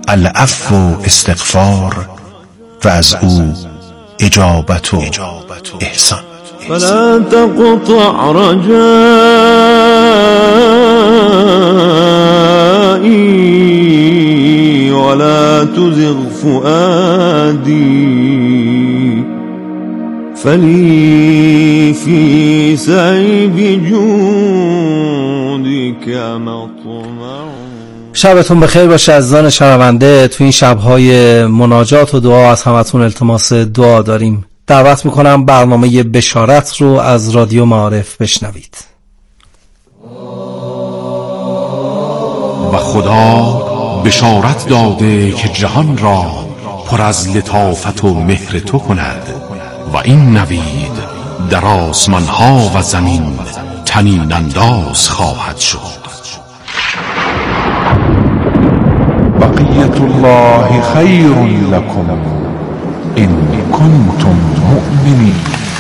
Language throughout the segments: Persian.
العفو و استغفار و از او اجابت و احسان. فلا تقطع رجائي ولا تزغ فؤادي فلي في سعي جودك مطمع. شبتون بخیر باشه عزیزان شنونده. تو این شب‌های مناجات و دعا از همتون التماس دعا داریم. دعوت میکنم برنامه بشارت رو از رادیو معارف بشنوید. و خدا بشارت داده که جهان را پر از لطافت و مهر تو کند و این نوید در آسمان‌ها و زمین طنین انداز خواهد شد. بقیت الله خیر لکم ان کنتم مؤمنین.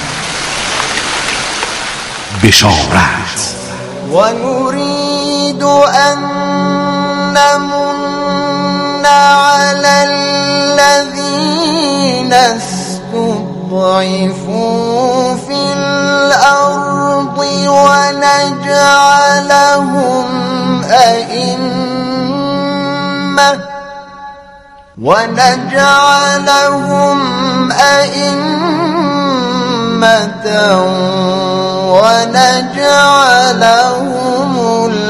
بشارت. و نريد ان نمن على الذين استضعفوا في الارض ونجعلهم أئمة ونجعلهم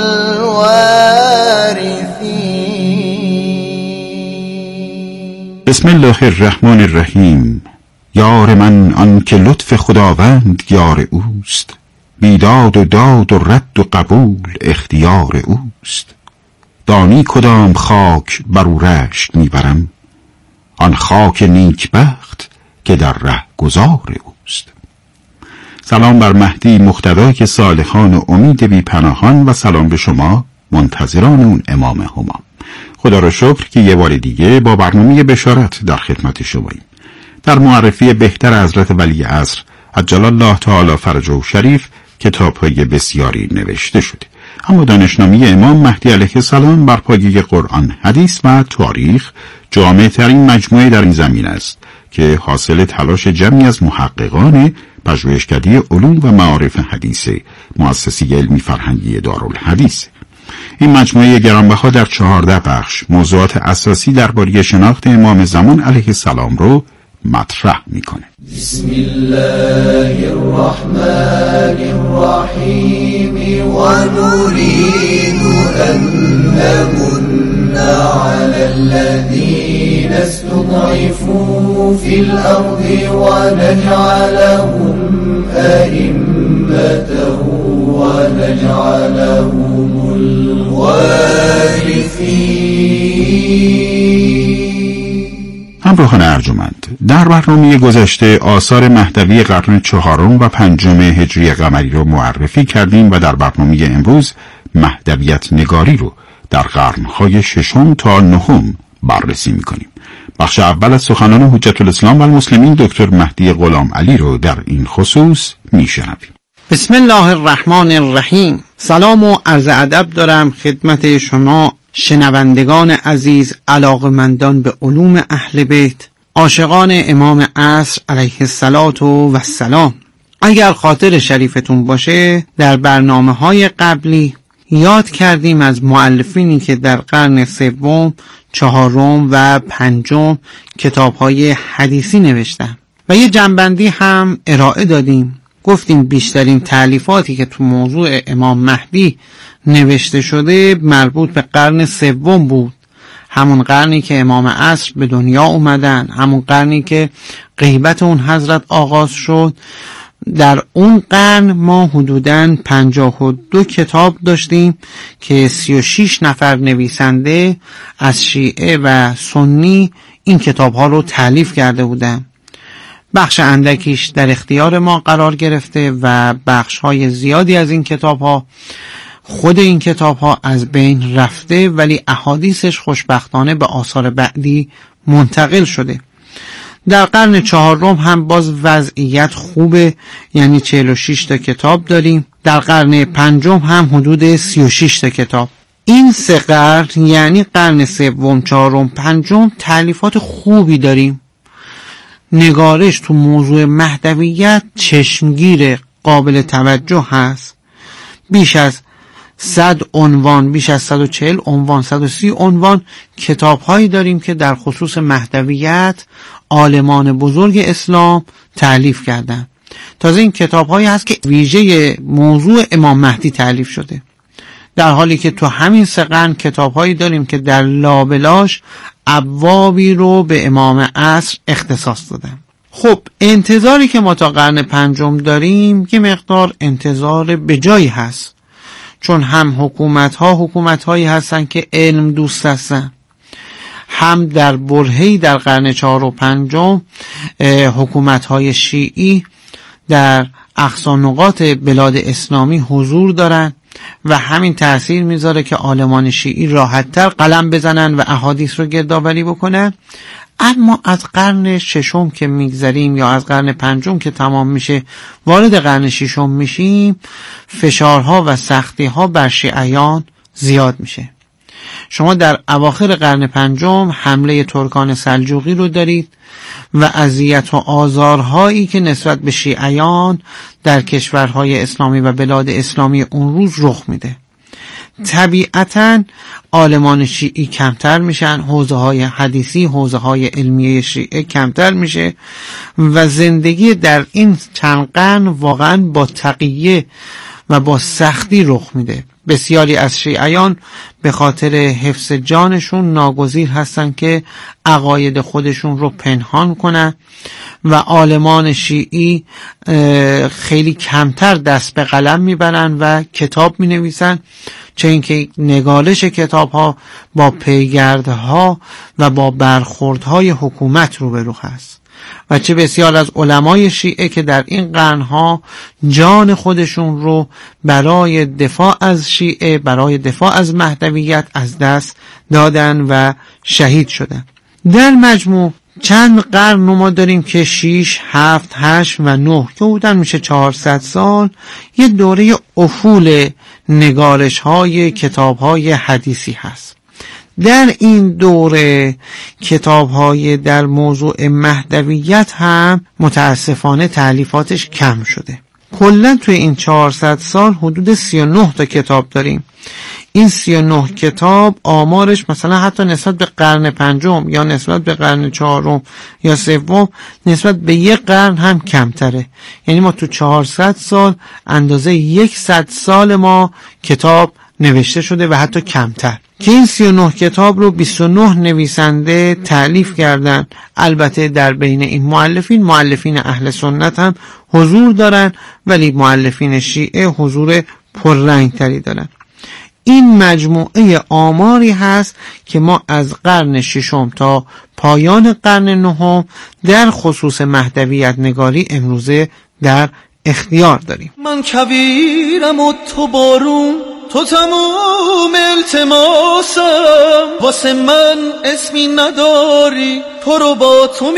الوارثين. بسم الله الرحمن الرحیم. یار من آن که لطف خداوند یار اوست، بیداد و داد و رد و قبول اختیار اوست. دانی کدام خاک بر او رشک میبرم، آن خاک نیکبخت که در ره گذار اوست. سلام بر مهدی مقتدای صالحان و امید بی پناهان و سلام به شما منتظران اون امام همام. خدا را شکر که یه بار دیگه با برنامه بشارت در خدمت شماییم. در معرفی بهتر حضرت ولی عصر عجل الله تعالی فرجه شریف کتاب‌های بسیاری نوشته شده، اما دانشنامه امام مهدی علیه السلام بر پایه قرآن، حدیث و تاریخ جامع ترین مجموعه در این زمین است که حاصل تلاش جمعی از محققان پژوهشکده علوم و معارف حدیث مؤسسه علمی فرهنگی دارالحدیث. این مجموعه گرانبها در 14 بخش موضوعات اساسی درباره شناخت امام زمان علیه السلام رو مطرح میکنه. بسم الله الرحمن الرحیم و نريد ان نمن على الذين استضعفوا في الارض ونجعلهم ائمة ونجعلهم الوارثين. همراهان ارجمند، در برنامه گذشته آثار مهدوی قرن 4 و 5 هجری قمری رو معرفی کردیم و در برنامه امروز مهدویت نگاری رو در قرن‌های 6 تا 9 بررسی می‌کنیم. بخش اول از سخنان حجت الاسلام و المسلمین دکتر مهدی غلام علی رو در این خصوص میشنویم. بسم الله الرحمن الرحیم. سلام و عرض ادب دارم خدمت شما شنوندگان عزیز، علاقمندان به علوم اهل بیت، عاشقان امام عصر علیه السلام. اگر خاطر شریفتون باشه در برنامه‌های قبلی یاد کردیم از مؤلفینی که در قرن 3، 4 و 5 کتاب‌های حدیثی نوشتن و یه جنبندی هم ارائه دادیم. گفتیم بیشترین تألیفاتی که تو موضوع امام مهدی نوشته شده مربوط به قرن 3 بود، همون قرنی که امام عصر به دنیا اومدن، همون قرنی که غیبت اون حضرت آغاز شد. در اون قرن ما حدوداً 52 کتاب داشتیم که 36 نفر نویسنده از شیعه و سنی این کتاب ها رو تألیف کرده بودن. بخش اندکیش در اختیار ما قرار گرفته و بخش های زیادی از این کتاب ها، خود این کتاب ها از بین رفته، ولی احادیثش خوشبختانه به آثار بعدی منتقل شده. در قرن 4 هم باز وضعیت خوبه، یعنی 46 تا کتاب داریم. در قرن 5 هم حدود 36 تا کتاب. این 3 قرن یعنی قرن سوم، چهارم، پنجم تألیفات خوبی داریم. نگارش تو موضوع مهدویت چشمگیر، قابل توجه هست. بیش از 100 عنوان، بیش از 140 عنوان، 130 عنوان کتاب هایی داریم که در خصوص مهدویت عالمان بزرگ اسلام تألیف کردن. تازه این کتاب هایی هست که ویژه موضوع امام مهدی تألیف شده، در حالی که تو همین 3 قرن کتاب هایی داریم که در لابلاش ابوابی رو به امام عصر اختصاص دادن. خب انتظاری که ما تا قرن پنجم داریم یه مقدار انتظار به جایی هست، چون هم حکومت هایی هستن که علم دوست هستن، هم در برهه‌ای در قرن 4 و 5 حکومت های شیعی در اقصا نقاط بلاد اسلامی حضور دارن و همین تأثیر میذاره که عالمان شیعی راحت‌تر قلم بزنن و احادیث رو گردآوری بکنن. اما از قرن 6 که میگذریم یا از قرن 5 که تمام میشه وارد قرن 6 میشیم، فشارها و سختی‌ها بر شیعیان زیاد میشه. شما در اواخر قرن 5 حمله ترکان سلجوقی رو دارید و اذیت و آزارهایی که نسبت به شیعیان در کشورهای اسلامی و بلاد اسلامی اون روز رخ میده. طبیعتاً عالمان شیعی کمتر میشن، حوزه های حدیثی، حوزه های علمیه شیعه کمتر میشه و زندگی در این چند قرن واقعاً با تقیه و با سختی رخ میده. بسیاری از شیعیان به خاطر حفظ جانشون ناگزیر هستن که عقاید خودشون رو پنهان کنن و عالمان شیعی خیلی کمتر دست به قلم میبرن و کتاب مینویسن، چه اینکه نگارش کتاب ها با پیگردها و با برخوردهای حکومت روبرو هست و چه بسیار از علمای شیعه که در این قرنها جان خودشون رو برای دفاع از شیعه، برای دفاع از مهدویت از دست دادن و شهید شدن. در مجموع چند قرن ما داریم که 6، 7، 8 و 9 که حدوداً میشه 400 سال یه دوره افول نگارش های کتاب های حدیثی هست. در این دوره کتاب های در موضوع مهدویت هم متاسفانه تألیفاتش کم شده. کلا توی این 400 سال حدود 39 تا کتاب داریم. این 39 کتاب آمارش مثلا حتی نسبت به قرن 5 یا نسبت به قرن 4 یا 3 نسبت به یک قرن هم کمتره. یعنی ما تو 400 سال اندازه 100 سال ما کتاب نوشته شده و حتی کمتر، که این 39 کتاب رو 29 نویسنده تألیف کردن. البته در بین این مؤلفین اهل سنت هم حضور دارن، ولی مؤلفین شیعه حضور پررنگ تری دارن. این مجموعه آماری هست که ما از قرن 6 تا پایان قرن 9 در خصوص مهدویت نگاری امروزه در اختیار داریم. من کویرم و تو بارون، تو تموم التماسم، واسه من اسمی نداری، تو رو با تو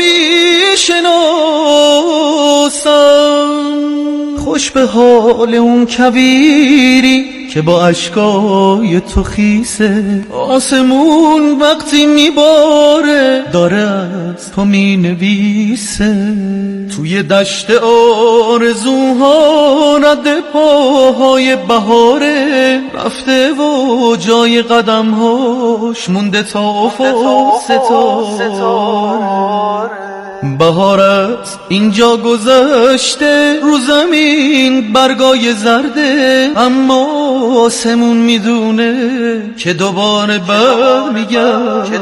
میشناسم. خوش به حال اون کویری که با اشکای تو خیسه، آسمون وقتی میباره داره از تو مینویسه. توی دشت آرزوها رد پاهای بهاره، رفته و جای قدمهاش مونده تا افق ستاره. بهارت اینجا گذشته، رو زمین برگای زرده، اما آسمون میدونه که دوباره برمیگرده.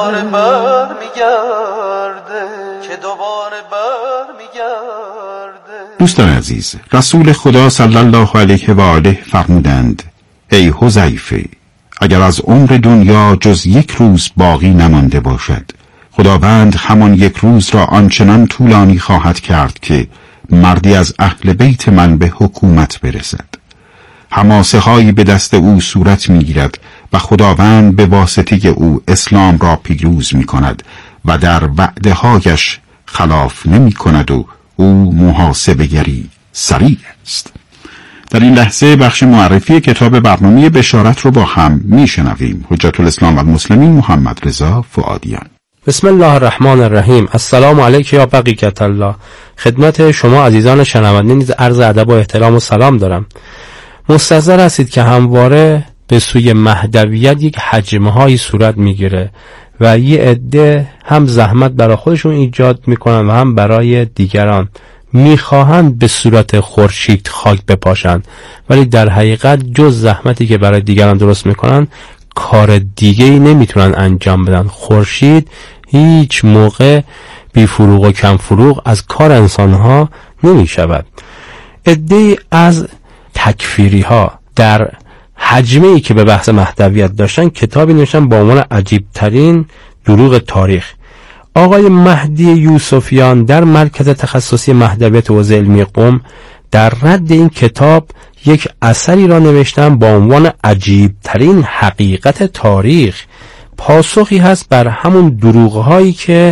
دوستان عزیز، رسول خدا صلی الله علیه و آله فرمودند: ای حذیفه، اگر از عمر دنیا جز 1 روز باقی نمانده باشد، خداوند همان 1 روز را آنچنان طولانی خواهد کرد که مردی از اهل بیت من به حکومت برسد. حماسه هایی به دست او صورت می گیرد و خداوند به واسطه او اسلام را پیروز می کند و در وعده هایش خلاف نمی کند و او محاسبه گری سریع است. در این لحظه بخش معرفی کتاب برنامه بشارت رو با هم میشنویم. حجت الاسلام و المسلمین محمد رضا فؤادیان. بسم الله الرحمن الرحیم. السلام علیک یا بقیت الله. خدمت شما عزیزان شنونده نیز عرض ادب و احترام و سلام دارم. مستحضر هستید که همواره به سوی مهدویت یک حجمه هایی صورت میگیره و یه عده هم زحمت برای خودشون ایجاد میکنن و هم برای دیگران میخواهند به صورت خورشید خاک بپاشند، ولی در حقیقت جز زحمتی که برای دیگران درست میکنن کار دیگه‌ای نمیتونن انجام بدن. خورشید هیچ موقع بی فروغ و کم فروغ از کار انسانها نمیشود. عده‌ای از تکفیری ها در حجمه‌ای که به بحث مهدویت داشتن کتابی نوشتن با عنوان عجیب ترین دروغ تاریخ. آقای مهدی یوسفیان در مرکز تخصصی مهدویت حوزه علمی قم در رد این کتاب یک اثری را نوشتن با عنوان عجیب ترین حقیقت تاریخ. پاسخی هست بر همون دروغ‌هایی که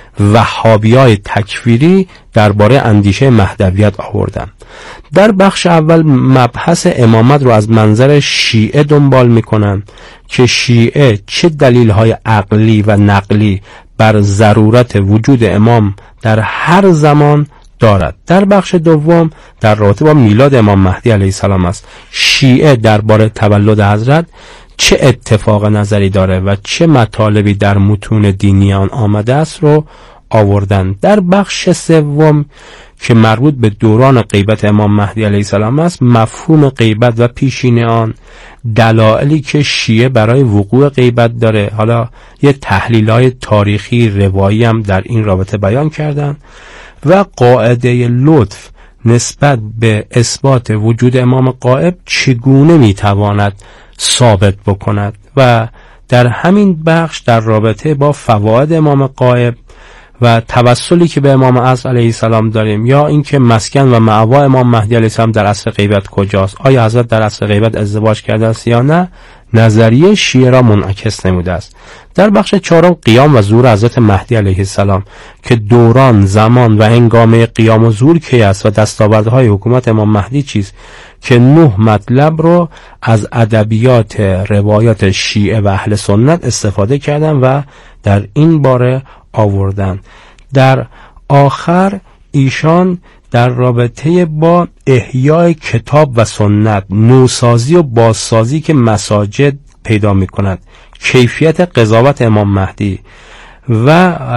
وهابیای تکفیری درباره اندیشه مهدویت آوردن. در بخش اول مبحث امامت رو از منظر شیعه دنبال میکنن که شیعه چه دلیل‌های عقلی و نقلی بر ضرورت وجود امام در هر زمان دارد. در بخش دوم در رابطه با میلاد امام مهدی علیه السلام است. شیعه درباره تولد حضرت چه اتفاق نظری داره و چه مطالبی در متون دینیان آمده است رو آوردن. در بخش سوم که مربوط به دوران غیبت امام مهدی علیه السلام است، مفهوم غیبت و پیشین آن، دلایلی که شیعه برای وقوع غیبت داره، حالا یه تحلیل‌های تاریخی روایی هم در این رابطه بیان کردن، و قاعده لطف نسبت به اثبات وجود امام غائب چگونه میتواند ثابت بکند. و در همین بخش در رابطه با فواید امام غائب و توسلی که به امام اصل علیه السلام داریم، یا اینکه مسکن و مأوا امام مهدی علیه السلام در عصر غیبت کجاست، آیا حضرت در عصر غیبت ازدواج کرده است یا نه، نظریه شیعه را منعکس نموده است. در بخش چهارم قیام و ظهور حضرت مهدی علیه السلام که دوران، زمان و هنگامه قیام و ظهور کی است و دستاوردهای حکومت امام مهدی چیست، که 9 مطلب رو از ادبیات روایات شیعه و اهل سنت استفاده کردن و در این باره آوردن. در آخر ایشان در رابطه با احیای کتاب و سنت، نوسازی و بازسازی که مساجد پیدا می کند، کیفیت قضاوت امام مهدی و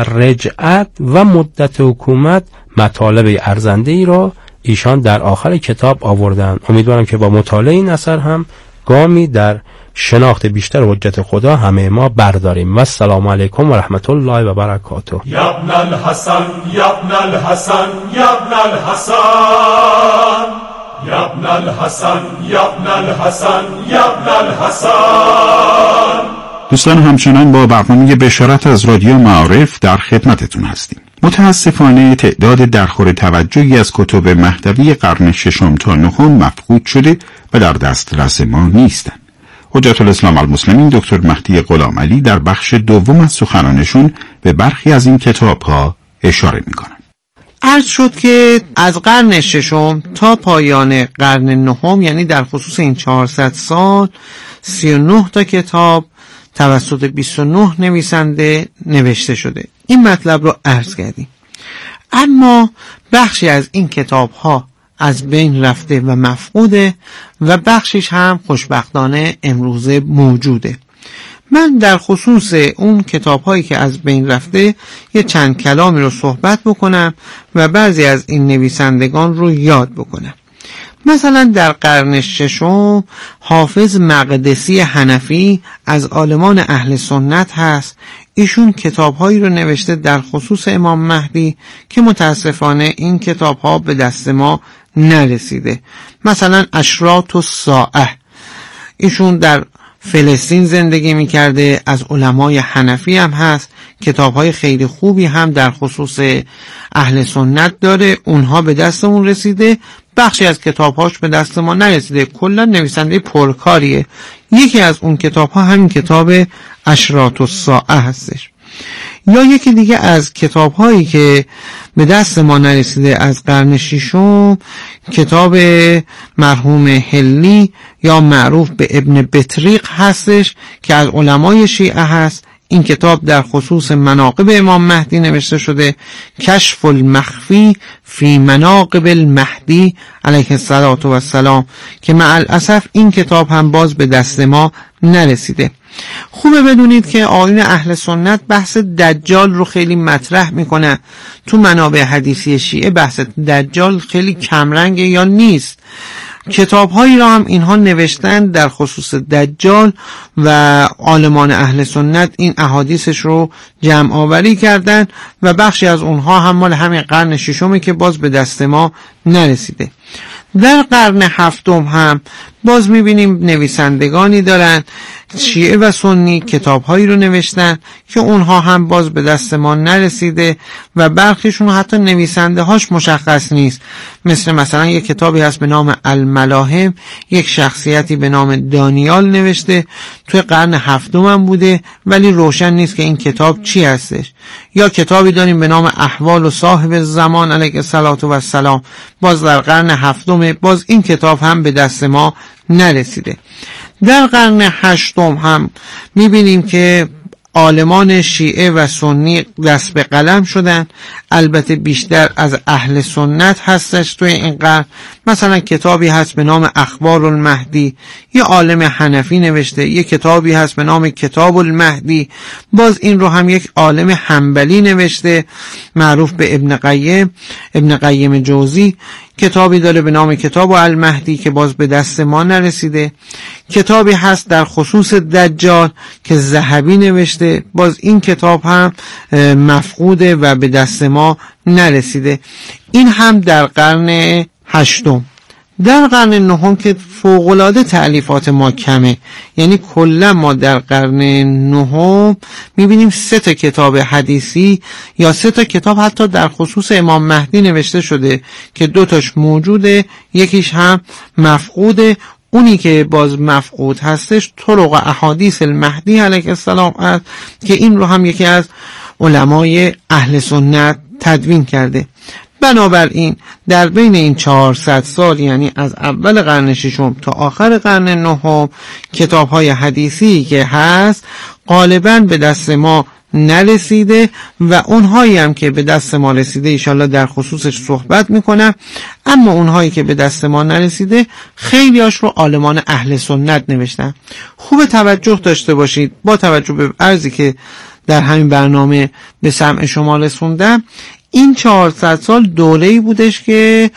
رجعت و مدت حکومت، مطالب ارزنده ای را ایشان در آخر کتاب آوردن. امیدوارم که با مطالعه این اثر هم گامی در شناخت بیشتر حجت خدا همه ما برداریم. و السلام علیکم و رحمت الله و برکاته. یا ابن الحسن یا ابن الحسن یا ابن الحسن یا ابن الحسن یا ابن الحسن یا ابن الحسن. دوستان، همچنان با برنامه بشارت از رادیو معارف در خدمتتون هستیم. متاسفانه تعداد درخور توجهی از کتب مهدوی قرن 6 تا 9 مفقود شده و در دسترس ما نیستند. حجت الاسلام المسلمین دکتر مهدی غلامعلی در بخش دوم از سخنانشون به برخی از این کتاب‌ها اشاره می‌کنند. عرض شد که از قرن 6 تا پایان قرن 9، یعنی در خصوص این 400 سال، 39 تا کتاب توسط 29 نویسنده نوشته شده. این مطلب رو عرض کردیم. اما بخشی از این کتاب ها از بین رفته و مفقوده و بخشش هم خوشبختانه امروزه موجوده. من در خصوص اون کتاب هایی که از بین رفته یه چند کلامی رو صحبت بکنم و بعضی از این نویسندگان رو یاد بکنم. مثلا در قرن 6 حافظ مقدسی حنفی از عالمان اهل سنت هست. ایشون کتاب‌هایی رو نوشته در خصوص امام مهدی که متاسفانه این کتاب‌ها به دست ما نرسیده. مثلا اشراط الساعه، ایشون در فلسطین زندگی می‌کرده، از علمای حنفی هم هست، کتاب‌های خیلی خوبی هم در خصوص اهل سنت داره، اونها به دستمون رسیده. بخشی از کتاب‌هاش به دست ما نرسیده. کلا نویسنده پرکاریه. یکی از اون کتاب‌ها همین کتاب اشراط الساعه هستش. یا یکی دیگه از کتاب‌هایی که به دست ما نرسیده از قرن 6 کتاب مرحوم هلی یا معروف به ابن بطریق هستش که از علمای شیعه هست. این کتاب در خصوص مناقب امام مهدی نوشته شده، کشف المخفی فی مناقب المهدی علیه السلام، که مع الاسف این کتاب هم باز به دست ما نرسیده. خوبه بدونید که آیین اهل سنت بحث دجال رو خیلی مطرح میکنه. تو منابع حدیثی شیعه بحث دجال خیلی کمرنگه یا نیست. کتاب‌هایی را هم اینها نوشتن در خصوص دجال و عالمان اهل سنت این احادیثش رو جمع آوری کردن و بخشی از اونها هم مال همین قرن ششمه که باز به دست ما نرسیده. در قرن هفتم هم باز میبینیم نویسندگانی دارن شیعه و سنی کتاب‌هایی رو نوشتن که اونها هم باز به دست ما نرسیده و برخیشون حتی نویسنده هاش مشخص نیست. مثلا یک کتابی هست به نام الملاهم، یک شخصیتی به نام دانیال نوشته، توی قرن هفتم هم بوده ولی روشن نیست که این کتاب چی هستش. یا کتابی داریم به نام احوال و صاحب زمان علیه السلام، باز در قرن هفتم، باز این کتاب هم به دست ما نرسیده. در قرن هشتم هم میبینیم که عالمان شیعه و سنی دست به قلم شدن، البته بیشتر از اهل سنت هستش توی این قرن. مثلا کتابی هست به نام اخبار المهدی، یه عالم حنفی نوشته. یه کتابی هست به نام کتاب المهدی، باز این رو هم یک عالم حنبلی نوشته معروف به ابن قیم جوزی. کتابی داره به نام کتاب المهدی که باز به دست ما نرسیده. کتابی هست در خصوص دجال که ذهبی نوشته، باز این کتاب هم مفقوده و به دست ما نرسیده. این هم در قرن هشتم. در قرن نهم که فوق‌العاده تألیفات ما کمه، یعنی کلا ما در قرن نهم میبینیم 3 کتاب حدیثی یا 3 کتاب حتی در خصوص امام مهدی نوشته شده که 2 موجوده، یکیش هم مفقوده. اونی که باز مفقود هستش طرق احادیث المهدی علیه السلام است که این رو هم یکی از علمای اهل سنت تدوین کرده. بنابراین در بین این 400 سال، یعنی از اول قرن ششم تا آخر قرن نهم، کتاب‌های حدیثی که هست غالباً به دست ما نرسیده و اونهایی هم که به دست ما رسیده انشالله در خصوصش صحبت میکنم. اما اونهایی که به دست ما نرسیده خیلیاش رو عالمان اهل سنت نوشتن. خوب توجه داشته باشید، با توجه به عرضی که در همین برنامه به سمع شما رسوندم، این 400 سال دوره‌ای بودش که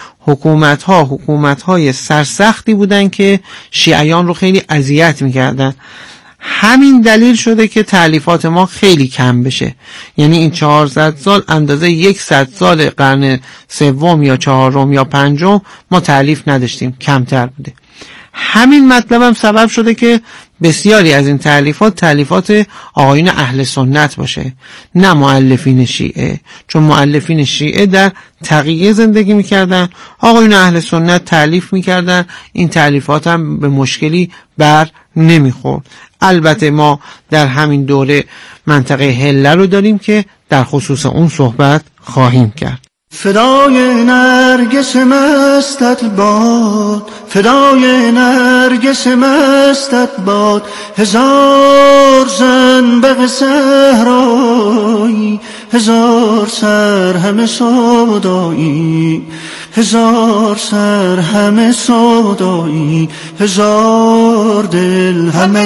حکومت‌های سرسختی بودن که شیعیان رو خیلی اذیت می‌کردن. همین دلیل شده که تألیفات ما خیلی کم بشه. یعنی این 400 سال اندازه 100 سال قرن سوم یا چهارم یا پنجم ما تألیف نداشتیم، کمتر بوده. همین مطلب هم سبب شده که بسیاری از این تألیفات آیین اهل سنت باشه، نه مؤلفین شیعه، چون مؤلفین شیعه در تقیه زندگی میکردن، آیین اهل سنت تألیف میکردن. این تألیفات هم به مشکلی بر نمیخورد. البته ما در همین دوره منطقه هله رو داریم که در خصوص اون صحبت خواهیم کرد. فدای نرگس مستت باد، فدای نرگس مستت باد، هزار زن به صحرایی، هزار سر همه سودایی، هزار سر همه سودایی، هزار دل همه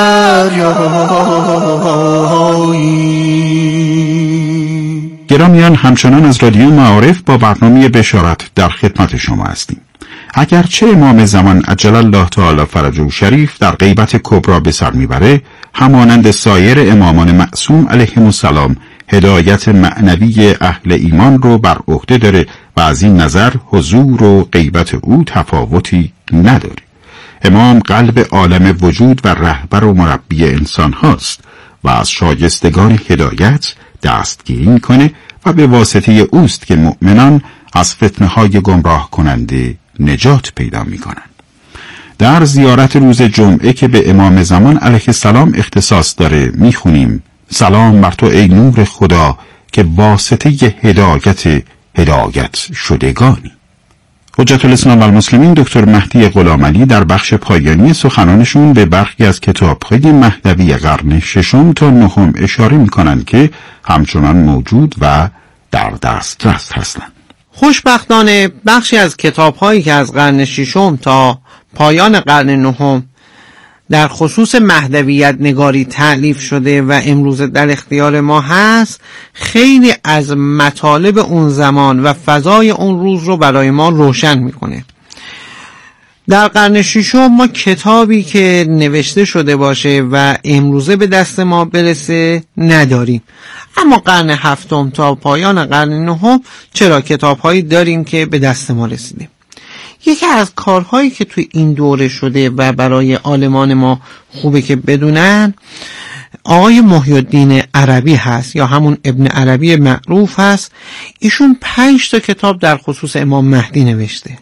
دریایی. گرامیان، همچنان از رادیو معارف با برنامه بشارت در خدمت شما هستیم. اگرچه امام زمان عجل الله تعالی فرجه شریف در غیبت کبرا به سر میبره، همانند سایر امامان معصوم علیهم السلام هدایت معنوی اهل ایمان رو بر عهده داره و از این نظر حضور و غیبت او تفاوتی نداره. امام قلب عالم وجود و رهبر و مربی انسان هاست و از شایستگان هدایت دستگیری میکنه و به واسطه اوست که مؤمنان از فتنه‌های گمراه کننده نجات پیدا میکنن. در زیارت روز جمعه که به امام زمان علیه السلام اختصاص داره میخونیم: سلام بر تو ای نور خدا که واسطه هدایت شدگانی. حجت الاسلام و المسلمین دکتر مهدی غلامعلی در بخش پایانی سخنانشون به برخی از کتاب‌های مهدوی قرن ششم تا نهم اشاره می‌کنند که همچنان موجود و در دسترس هستند. خوشبختانه بخشی از کتاب‌هایی که از قرن ششم تا پایان قرن نهم در خصوص مهدویت نگاری تألیف شده و امروز در اختیار ما هست، خیلی از مطالب اون زمان و فضای اون روز رو برای ما روشن میکنه. در قرن ششم ما کتابی که نوشته شده باشه و امروزه به دست ما برسه نداریم، اما قرن هفتم تا پایان قرن نهم چرا کتاب‌هایی داریم که به دست ما رسیده. یکی از کارهایی که توی این دوره شده و برای عالمان ما خوبه که بدونن، آقای محی الدین عربی هست یا همون ابن عربی معروف هست. ایشون 5 تا کتاب در خصوص امام مهدی نوشته.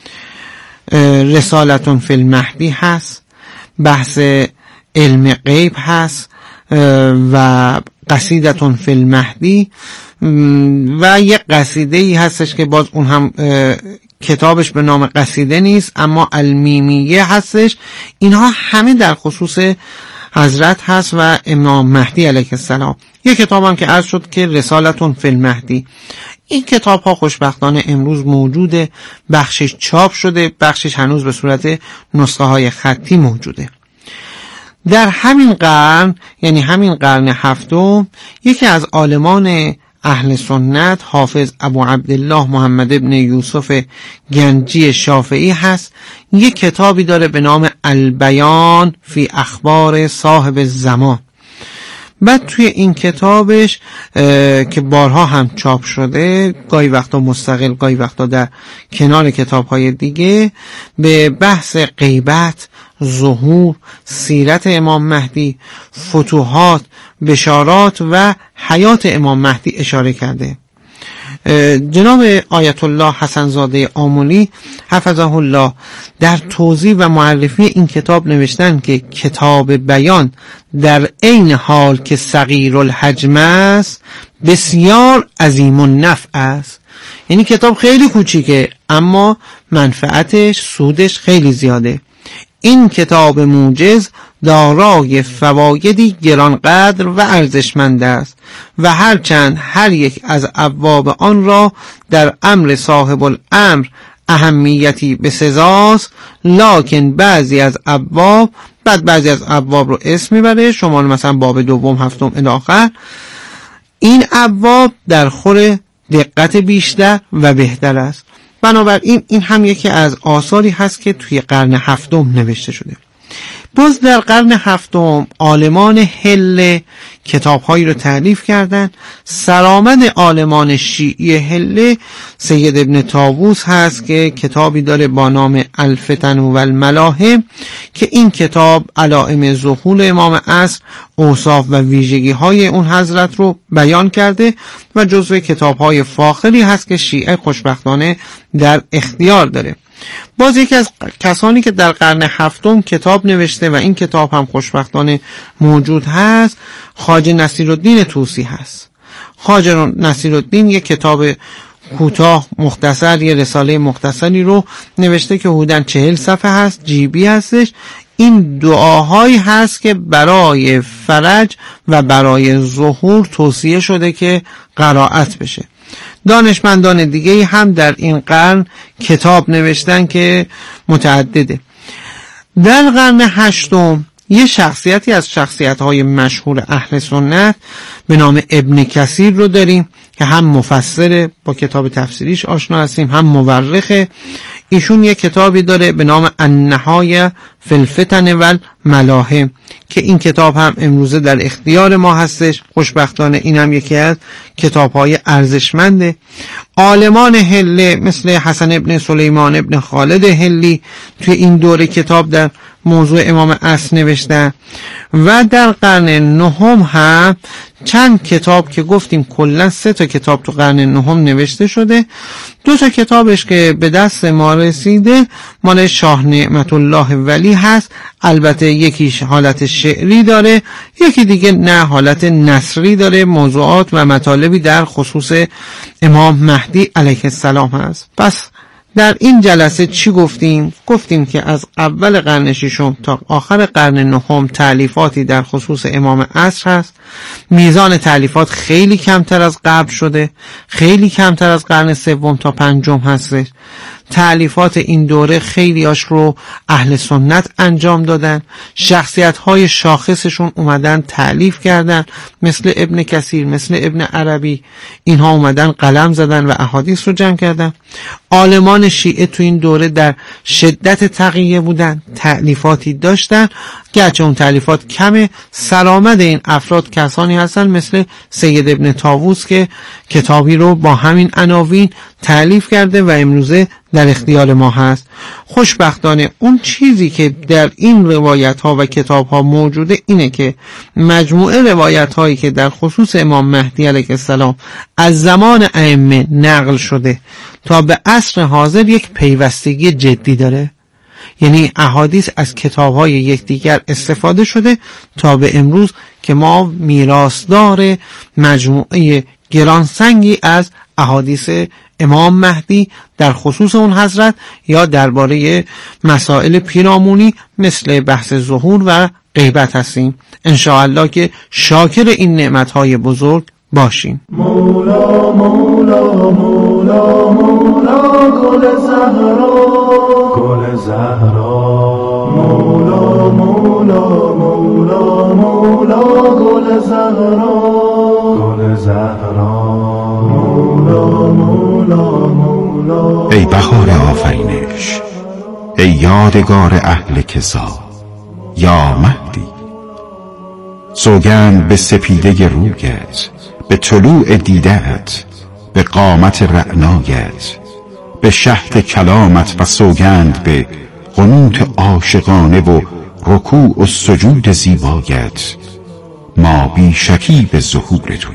رسالتون فی المهدی هست، بحث علم غیب هست و قصیدتون فی المهدی و یک قصیده ای هستش که باز اون هم کتابش به نام قصیده نیست اما المیمیه هستش. اینها همه در خصوص حضرت هست و امام مهدی علیه السلام. یک کتاب هم که عرض شد که رسالتون فی المهدی. این کتاب ها خوشبختانه امروز موجوده، بخشش چاپ شده، بخشش هنوز به صورت نسخه های خطی موجوده. در همین قرن، یعنی همین قرن هفتم، یکی از عالمان اهل سنت حافظ ابو عبدالله محمد ابن یوسف گنجی شافعی هست. یک کتابی داره به نام البیان فی اخبار صاحب الزمان. بعد توی این کتابش که بارها هم چاپ شده، گاهی وقتا مستقل گاهی وقتا در کنار کتاب‌های دیگه، به بحث غیبت، ظهور، سیرت امام مهدی، فتوحات، بشارات و حیات امام مهدی اشاره کرده. جناب آیت الله حسن زاده آملی حفظه الله در توضیح و معرفی این کتاب نوشتن که کتاب بیان در عین حال که صغیر الحجم است بسیار عظیم النفع است. یعنی کتاب خیلی کوچیکه اما منفعتش، سودش خیلی زیاده. این کتاب موجز دارای فوایدی گرانقدر و ارزشمند است و هرچند هر یک از ابواب آن را در امر صاحب الامر اهمیتی به سزاست، لکن بعضی از ابواب، بعضی از ابواب رو اسم میبره، شمال مثلا باب دوم، هفتم الی آخر، این ابواب در خور دقت بیشتر و بهتر است. بنابراین این هم یکی از آثاری هست که توی قرن هفتم نوشته شده. باز در قرن هفتم عالمان حله کتاب‌هایی رو تألیف کردن. سرآمد عالمان شیعی حله سید ابن طاووس هست که کتابی داره با نام الفتن و الملاهم که این کتاب علائم ظهور امام عصر، اوصاف و ویژگی‌های اون حضرت رو بیان کرده و جزو کتاب‌های فاخری هست که شیعه خوشبختانه در اختیار داره. باز یکی از کسانی که در قرن هفتم کتاب نوشته و این کتاب هم خوشبختانه موجود هست، خواجه نصیرالدین طوسی هست. خواجه نصیرالدین یک کتاب کوتاه مختصر، یه رساله مختصری رو نوشته که حدوداً 40 صفحه هست، جیبی هستش. این دعاهایی هست که برای فرج و برای ظهور توصیه شده که قرائت بشه. دانشمندان دیگه هم در این قرن کتاب نوشتن که متعدده. در قرن هشتم یه شخصیتی از شخصیت‌های مشهور اهل سنت به نام ابن کثیر رو داریم که هم مفسره، با کتاب تفسیریش آشنا هستیم، هم مورخه. ایشون یه کتابی داره به نام النهایه فی الفتن والملاهم که این کتاب هم امروزه در اختیار ما هستش. خوشبختانه این هم یکی از کتاب‌های ارزشمنده. عالمان حله مثل حسن ابن سلیمان ابن خالد حلی توی این دوره کتاب در موضوع امام عصر نوشتن و در قرن نهم هم چند کتاب که گفتیم کلا 3 تا کتاب تو قرن نهم نوشته شده. 2 تا کتابش که به دست ما رسیده مال شاه نعمت الله ولی هست، البته یکیش حالت شعری داره، یکی دیگه نه حالت نثری داره، موضوعات و مطالبی در خصوص امام مهدی علیه السلام هست. پس در این جلسه چی گفتیم؟ گفتیم که از اول قرن ششم تا آخر قرن نهم تألیفاتی در خصوص امام عصر هست. میزان تألیفات خیلی کمتر از قبل شده، خیلی کمتر از قرن سوم تا پنجم هستش. تألیفات این دوره خیلیاش رو اهل سنت انجام دادن، شخصیت‌های شاخصشون اومدن تألیف کردن، مثل ابن کثیر، مثل ابن عربی. اینها اومدن قلم زدن و احادیث رو جمع کردن. عالمان شیعه تو این دوره در شدت تقیه بودن، تألیفاتی داشتن، گرچه اون تألیفات کمه. سرآمد این افراد کسانی هستن مثل سید ابن طاووس که کتابی رو با همین عناوین تألیف کرده و امروزه در اختیار ما هست. خوشبختانه اون چیزی که در این روایت ها و کتاب ها موجوده اینه که مجموعه روایت هایی که در خصوص امام مهدی علیه السلام از زمان ائمه نقل شده تا به عصر حاضر یک پیوستگی جدی داره. یعنی احادیث از کتاب های یکدیگر استفاده شده تا به امروز که ما میراثدار مجموعه گرانسنگی از احادیث امام مهدی در خصوص اون حضرت یا درباره مسائل پیرامونی مثل بحث ظهور و غیبت هستیم. انشاءالله که شاکر این نعمتهای بزرگ باشیم. مولا مولا مولا مولا گل زهرا گل زهرا مولا مولا مولا مولا گل زهرا گل زهرا مولا مولا مولا. ای بهار آفرینش، ای یادگار اهل کسا، یا مهدی، سوگند به سپیده رویت، به طلوع دیدت، به قامت رعنایت، به شهد کلامت و سوگند به قنوت عاشقانه و رکوع و سجود زیبایت. ما بی شکی به ظهور تویی.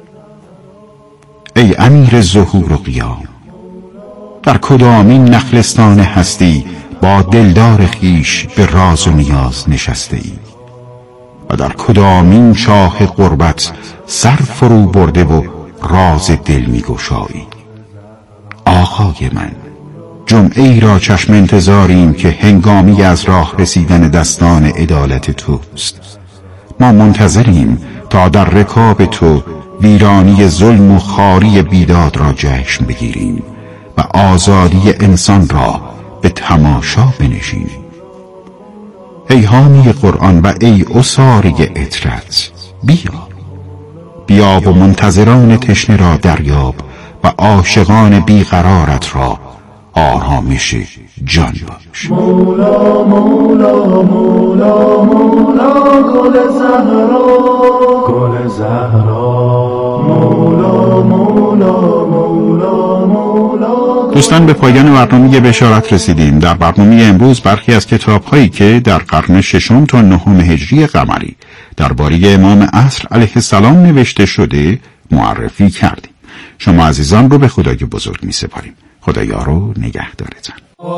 ای امیر ظهور و قیام، در کدامین نخلستان هستی با دلدار خیش به راز و نیاز نشسته ای و در کدامین چاه قربت سر فرو برده و راز دل می گشایی. آقای من، جمعه ای را چشم انتظاریم که هنگامی از راه رسیدن دستان عدالت توست. ما منتظریم تا در رکاب تو ویرانی ظلم و خواری بیداد را جشن بگیریم و آزادی انسان را به تماشا بنشینیم. ای حامی قرآن و ای اساری عطرت، بیا و منتظران تشنه را دریاب و عاشقان بیقرارت را آرامش جان باش. مولا مولا مولا مولا گل زهرا گل زهرا مولا مولا مولا مولا. دوستان، به پایان برنامه بشارت رسیدیم. در برنامه امروز برخی از کتاب‌هایی که در قرن ششم تا نهم هجری قمری درباره امام عصر علیه السلام نوشته شده معرفی کردیم. شما عزیزان رو به خدای بزرگ می‌سپاریم. خدایا رو نگهدارتان.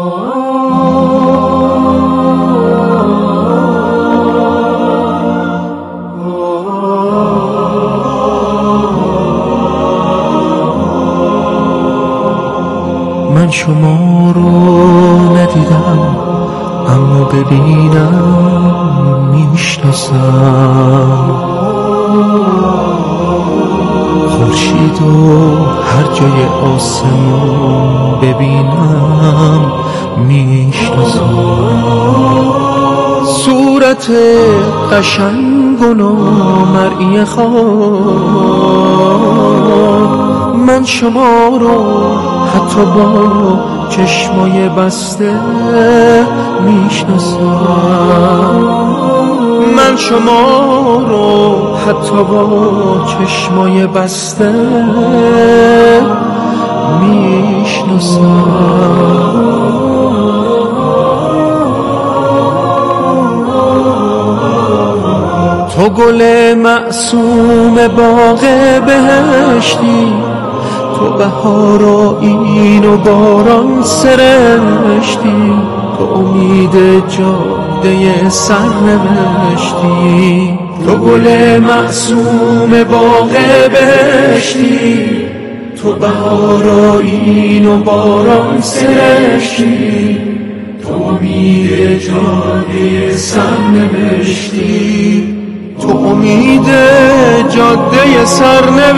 من شما رو ندیدم اما ببینم میشناسم. خورشید و هر جای آسمون ببینم میشناسم. صورت قشنگ و نامرئی خواب، من شما رو حتی با چشمای بسته میشناسم. من شما رو حتی با چشمای بسته میشناسم. تو گل معصوم باغ بهشتی، تو بهار و این و باران سرشتی، تو امید جاده سرنوشتی. تو گل معصوم باغ بهشتی، تو بهار آیین و باران سرشتی، تو امید جاده سرنوشتی، تو امید جاده سرنوشتی.